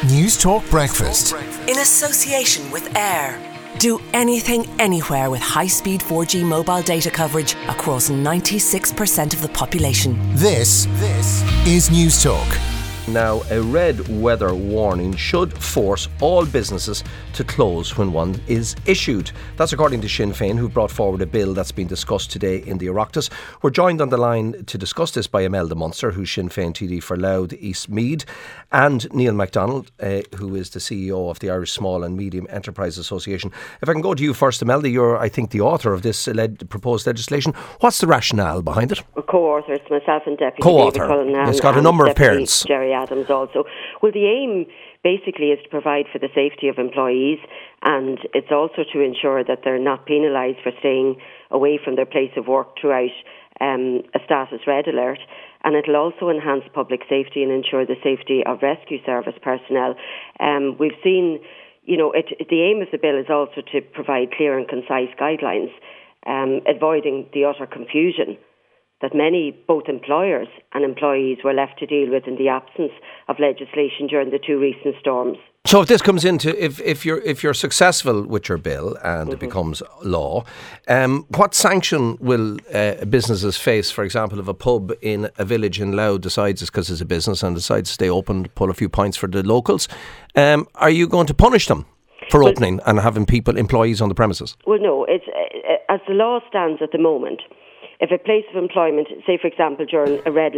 News Talk Breakfast. In association with Air. Do anything, anywhere with high-speed 4G mobile data coverage across 96% of the population. This is News Talk. Now, a red weather warning should force all businesses to close when one is issued. That's according to Sinn Féin, who brought forward a bill that's been discussed today in the Oireachtas. We're joined on the line to discuss this by Imelda Munster, who's Sinn Féin TD for Louth East Meath, and Neil MacDonald, who is the CEO of the Irish Small and Medium Enterprise Association. If I can go to you first, Imelda, you're, I think, the author of this proposed legislation. What's the rationale behind it? Co-author, it's myself and Deputy Co-author. David Cullinan. It's got a number of Deputy parents. Jerry Adams also. Well, the aim basically is to provide for the safety of employees, and it's also to ensure that they're not penalised for staying away from their place of work throughout a status red alert. And it'll also enhance public safety and ensure the safety of rescue service personnel. We've seen, the aim of the bill is also to provide clear and concise guidelines, avoiding the utter confusion that many, both employers and employees, were left to deal with in the absence of legislation during the two recent storms. So if this comes into, if you're successful with your bill and it becomes law, what sanction will businesses face? For example, if a pub in a village in Louth decides it's because it's a business and decides to stay open, pull a few points for the locals, are you going to punish them for opening and having employees on the premises? Well, no. It's as the law stands at the moment. If a place of employment, say for example during a red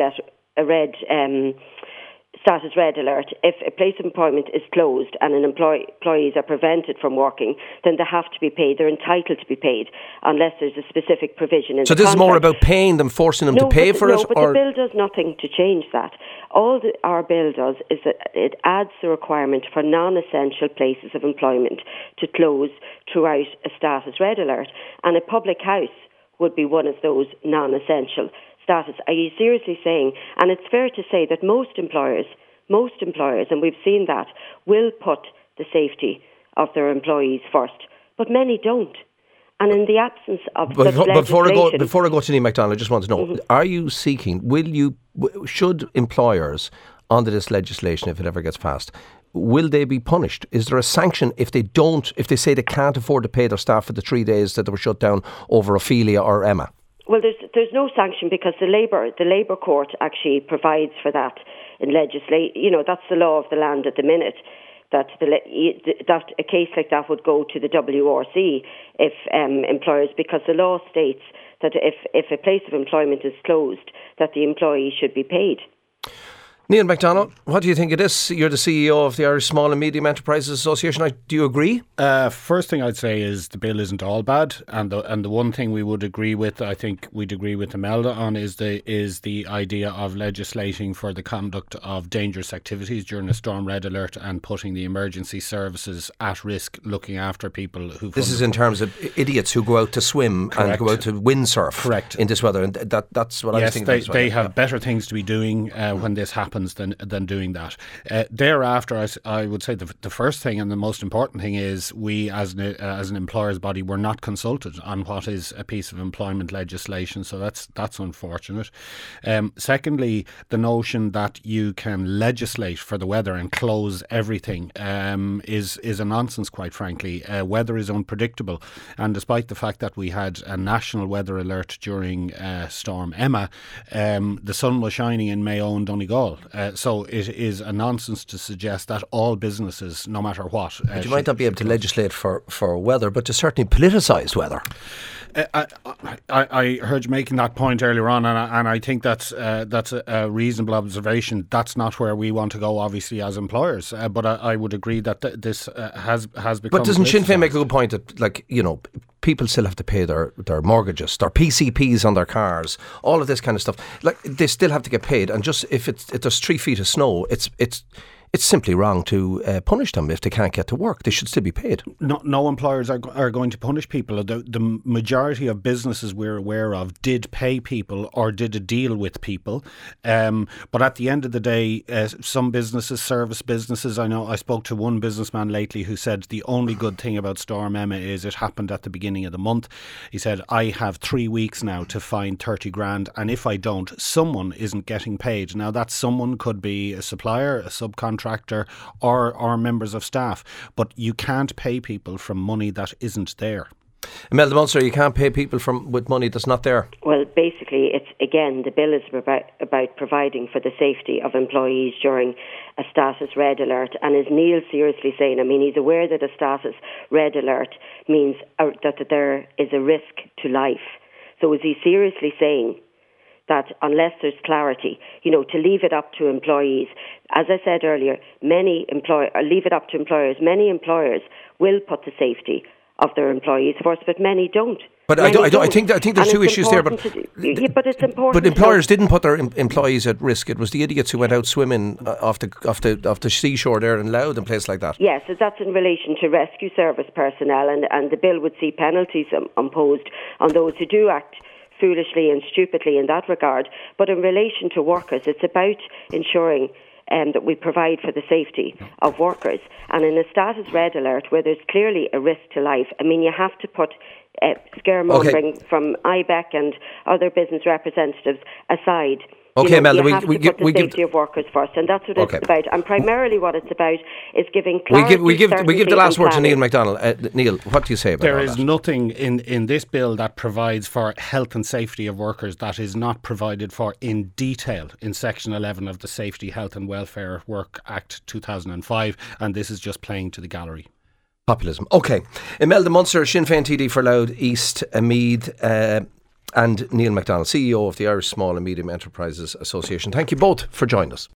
status red alert, if a place of employment is closed and employees are prevented from working, then they have to be paid. They're entitled to be paid unless there's a specific provision in the contract. So this is more about paying them, forcing them to pay for it? No, but the bill does nothing to change that. All our bill does is that it adds the requirement for non-essential places of employment to close throughout a status red alert, and a public house would be one of those non-essential status. Are you seriously saying, and it's fair to say that most employers, and we've seen that, will put the safety of their employees first, but many don't. And in the absence of before I go to Neil MacDonald, I just want to know, are you seeking, should employers under this legislation, if it ever gets passed, will they be punished? Is there a sanction if they say they can't afford to pay their staff for the 3 days that they were shut down over Ophelia or Emma? Well, there's no sanction because the Labour Court actually provides for that in legislation. That's the law of the land at the minute. That a case like that would go to the WRC if employers, because the law states that if a place of employment is closed, that the employee should be paid. Neil MacDonald, what do you think of this? You're the CEO of the Irish Small and Medium Enterprises Association. Do you agree? First thing I'd say is the bill isn't all bad, and the one thing we would agree with, I think we'd agree with Imelda on, is the idea of legislating for the conduct of dangerous activities during a storm red alert and putting the emergency services at risk, looking after people who. This is in terms of idiots who go out to swim and go out to windsurf. Correct. In this weather, and that's what I was thinking. Yes, they have better things to be doing when this happens than doing that. Thereafter, I would say the first thing and the most important thing is we as an employers body were not consulted on what is a piece of employment legislation, so that's unfortunate. Secondly, the notion that you can legislate for the weather and close everything is a nonsense, quite frankly. Weather is unpredictable, and despite the fact that we had a national weather alert during Storm Emma, the sun was shining in Mayo and Donegal. So it is a nonsense to suggest that all businesses, no matter what... But you might not be able to legislate for weather, but to certainly politicise weather. I heard you making that point earlier on, and I think that's a reasonable observation. That's not where we want to go, obviously, as employers. But I would agree that this has become... But doesn't Sinn Féin make a good point that, people still have to pay their mortgages, their PCPs on their cars, all of this kind of stuff. They still have to get paid, and just if there's 3 feet of snow, it's simply wrong to punish them if they can't get to work. They should still be paid. No employers are going to punish people. The majority of businesses we're aware of did pay people or did a deal with people. But at the end of the day, some businesses, service businesses, I spoke to one businessman lately who said the only good thing about Storm Emma is it happened at the beginning of the month. He said, I have 3 weeks now to find 30 grand, and if I don't, someone isn't getting paid. Now that someone could be a supplier, a subcontractor, contractor or members of staff. But you can't pay people from money that isn't there. Imelda Munster, you can't pay people with money that's not there. Well, basically, it's again, the bill is about providing for the safety of employees during a status red alert. And is Neil seriously saying, I mean, he's aware that a status red alert means that there is a risk to life. So is he seriously saying that unless there's clarity, to leave it up to employees? As I said earlier, leave it up to employers. Many employers will put the safety of their employees first, but many don't. But I think there's two issues there. But it's important. But employers didn't put their employees at risk. It was the idiots who went out swimming off the seashore there in Louth and places like that. Yes, that's in relation to rescue service personnel, and the bill would see penalties imposed on those who do act foolishly and stupidly in that regard. But in relation to workers, it's about ensuring that we provide for the safety of workers. And in a status red alert where there's clearly a risk to life, I mean, you have to put scaremongering from IBEC and other business representatives aside. Okay, Imelda, you have to put the safety of workers first, and that's what it's about. And primarily what it's about is giving clarity. We give the last word to Neil MacDonald. Neil, what do you say about that? There is nothing in this bill that provides for health and safety of workers that is not provided for in detail in Section 11 of the Safety, Health and Welfare Work Act 2005, and this is just playing to the gallery. Populism. Okay. Imelda Munster, Sinn Féin TD for Louth East, Meath, and Neil MacDonald, CEO of the Irish Small and Medium Enterprises Association. Thank you both for joining us.